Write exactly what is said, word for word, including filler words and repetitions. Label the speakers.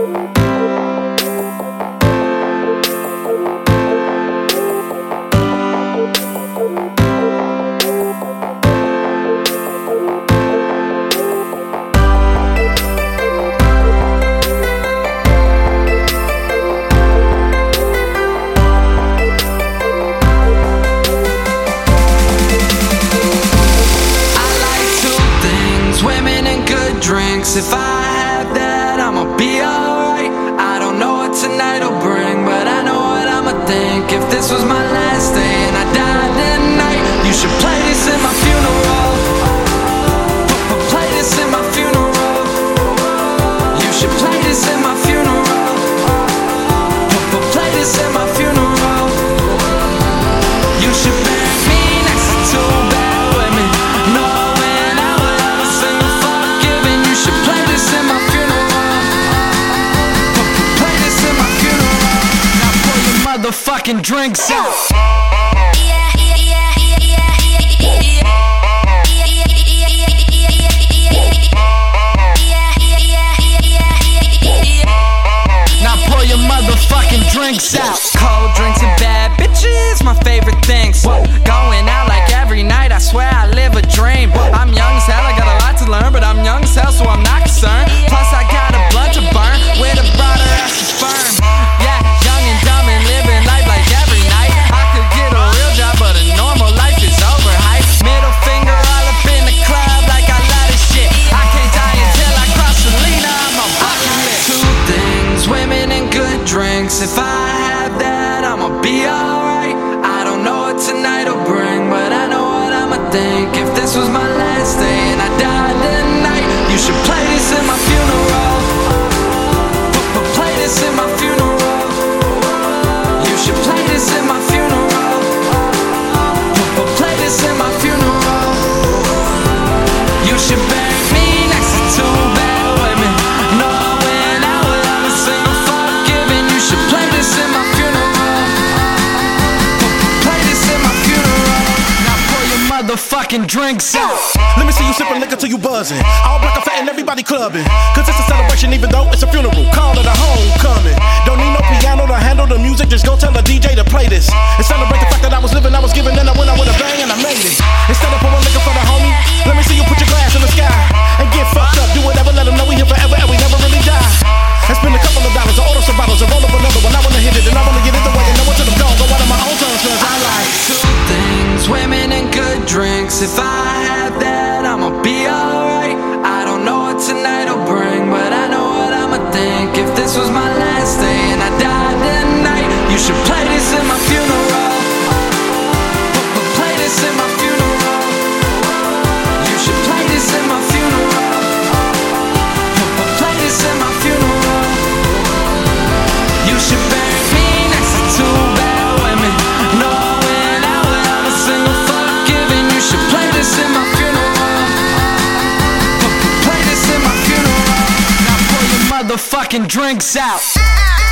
Speaker 1: If I have that, I'ma be alright. I don't know what tonight'll bring, but I know what I'ma think. If this was my last day and I died tonight, you should play this in my funeral. Play this in my funeral. You should play this in my funeral. Play this in my funeral. You should bury me next to two bad women, knowing I would ever sing a forgiving. You should play this in my funeral. Play this in my funeral. Now pour your motherfucking drinks out. Now pour your motherfucking drinks out. Cold drinks and bad bitches, my favorite things. Going out like every night, I swear I live a dream. I'm young as hell, I got a lot to learn, but I'm young as hell, so I'm not concerned. Plus I got a blunt to burn with a broader ass of sperm. Yeah, young and dumb and living life like every night. I could get a real job, but a normal life is overhyped. Middle finger all up in the club like I love this shit. I can't die until I cross Selena, I'm a bucket list. Two things, women and good drinks. If I have that, I'ma be alright. I don't know what tonight'll bring, but I know what I'ma think. If this was my last day and I died tonight, you should play this in my funeral. Play this in my funeral. You should play this in my funeral. Play this in my funeral. You should bury me next to two bad women, knowing I would ever sing a forgiving. You should play this in my funeral. Play this in my funeral. Now pour your motherfucking drinks out.
Speaker 2: Let me see you sipping liquor till you buzzing. All black and fat and everybody clubbing. Cause it's a celebration even though it's a funeral. Call it a homecoming. Don't need no piano to handle the music. Just go tell the D J to play this. And celebrate the fact that I was living, I was giving, then I went out with a bang and I made it. Instead of pouring liquor for the homie, let me see you put your glass in the sky and get fucked up. Do whatever, let them know we here forever and we never really die. And spend a couple of dollars to order some bottles and roll up another one. I wanna hit it and I wanna get it the way and know what to them don't. Go out on my own terms cause I like
Speaker 1: two things, women and good drinks. If I have that, I'ma be alright. I don't know what tonight'll bring, but I know what I'ma think. If this was my last day and I died tonight, you should play this in my funeral. Play this in my funeral. You should play this in my funeral. Play this in my funeral. You should bury me next to two bad women, knowing I would ever sing a forgiving. You should play this in my funeral. Play this in my funeral. Now pour your motherfucking drinks out.